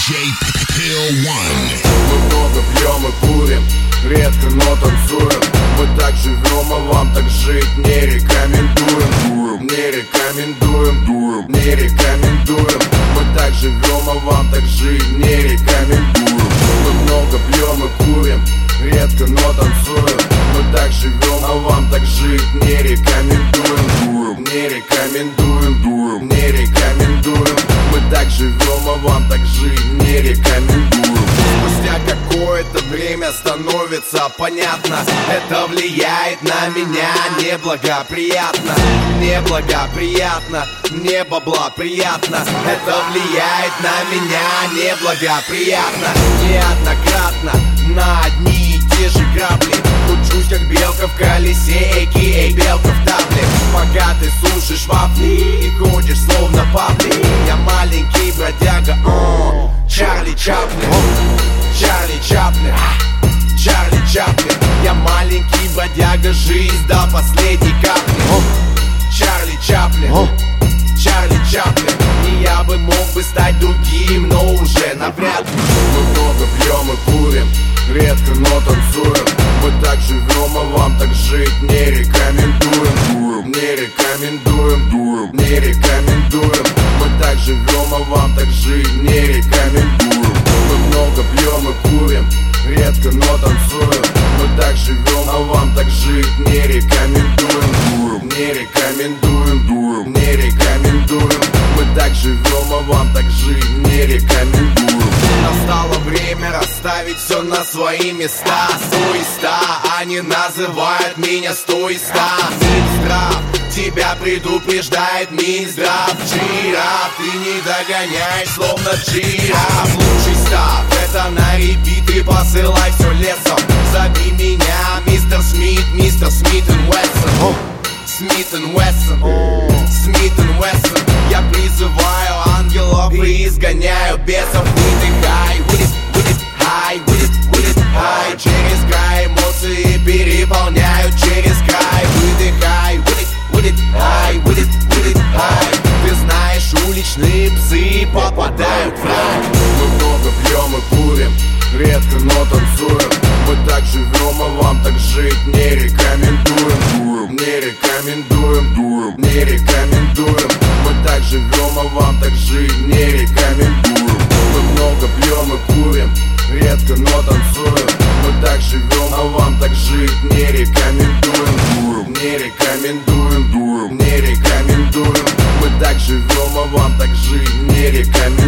DJ Pill One. Мы много пьем и курим, редко, но танцуем. Мы так живем, а вам так жить не рекомендуем. Не рекомендуем, не рекомендуем. Мы так живем, а вам так жить не рекомендуем. Мы много пьем и курим, редко, но танцуем. Мы так живем, а вам так жить не рекомендуем. Не рекомендуем, не рекомендуем. Мы так живем, а вам так жить не рекомендуем. Спустя какое-то время становится понятно, это влияет на меня неблагоприятно. Неблагоприятно, не бабла приятно. Это влияет на меня неблагоприятно. Неоднократно на одни и те же грабли кручусь, как белка в колесе, а.к.а. белка в табле. Пока ты сушишь вафли и ходишь словно папли. Я маленький бродяга, Чарли Чаплин, Чарли Чаплин, Чарли Чаплин. Я маленький бродяга, жизнь до последней капли. Чарли Чаплин, Чарли Чаплин. И я бы мог бы стать другим, но уже навряд ли. Мы много пьем и курим, редко, но танцуем. Мы так живем, а вам так жить не рекомендуем. Не рекомендуем, не рекомендуем. Мы так живем, а вам так жить не рекомендуем. Мы много пьем и курим, редко, но танцуем. Мы так живем, а вам так жить не рекомендуем. Не рекомендуем, не рекомендуем. Мы так живем, а вам так жить не рекомендуем. Настало время расставить все на свои места. 100 и 100, они называют меня 100 и 100. Минздрав, тебя предупреждает Минздрав. Жираф, ты не догоняешь, словно жираф. Лучший став, это на репит и посылай все лесом. Зови меня мистер Смит, мистер Смит и Уэссон. Смит и Уэссон, Смит и Уэссон. Я призываю ангелов и изгоняю бесов. Выдыхай, with it high, with it high. Через край эмоции переполняют через край. Выдыхай, with it high, with it high. Ты знаешь, уличные псы попадают в рай. Мы много пьем и курим, редко, но танцуем. Мы так живем, а вам так жить не рекомендуем. Не рекомендуем, не рекомендуем. Мы так живем, а вам так жить не рекомендуем. Мы много пьем и курим, редко, но танцуем. Мы так живем, а вам так жить не рекомендуем. Не рекомендуем, не рекомендуем. Мы так живем, а вам так жить не рекомендуем.